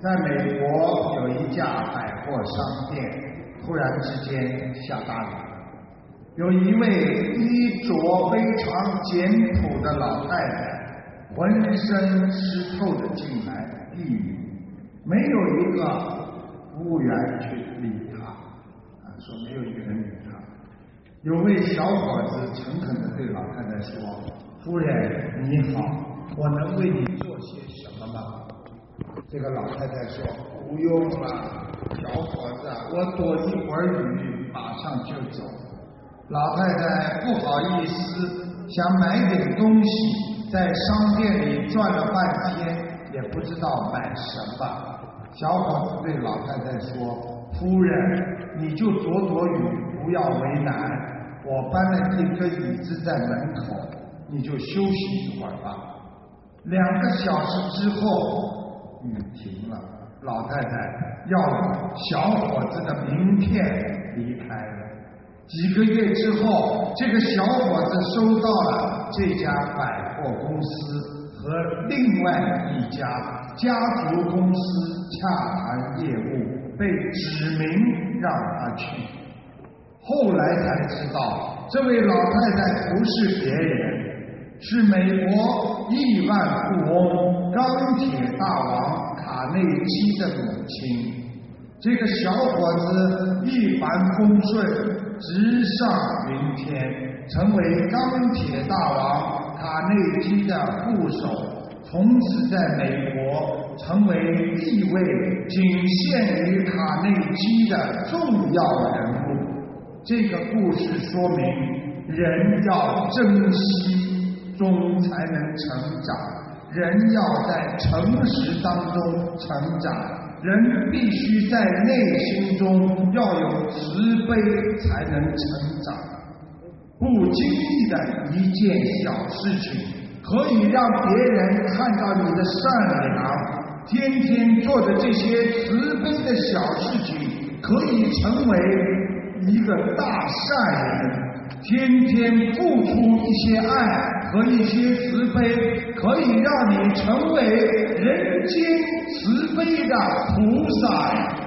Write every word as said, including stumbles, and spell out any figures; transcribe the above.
在美国有一家百货商店，突然之间下大雨，有一位衣着非常简朴的老太太，浑身湿透的进来避雨，没有一个服务员去理她，啊，说没有一个人理她。有位小伙子诚恳地对老太太说：“夫人你好，我能为你做些什么吗？”这个老太太说：“不用了，小伙子，我躲一会儿雨，马上就走。”老太太不好意思，想买点东西，在商店里转了半天，也不知道买什么。小伙子对老太太说：“夫人，你就躲躲雨，不要为难。我搬了一个椅子在门口，你就休息一会儿吧。”两个小时之后，雨停了，老太太要了小伙子的名片离开了。几个月之后，这个小伙子收到了这家百货公司和另外一家家族公司洽谈业务，被指明让他去。后来才知道，这位老太太不是别人，是美国亿万富翁钢铁大王卡内基的母亲。这个小伙子一帆风顺，直上云天，成为钢铁大王卡内基的副手，从此在美国成为地位仅限于卡内基的重要人物。这个故事说明，人要珍惜，终才能成长；人要在诚实当中成长；人必须在内心中要有慈悲，才能成长。不经意的一件小事情，可以让别人看到你的善良。天天做的这些慈悲的小事情，可以成为一个大善人。天天付出一些爱和一些慈悲，可以让你成为人间慈悲的菩萨。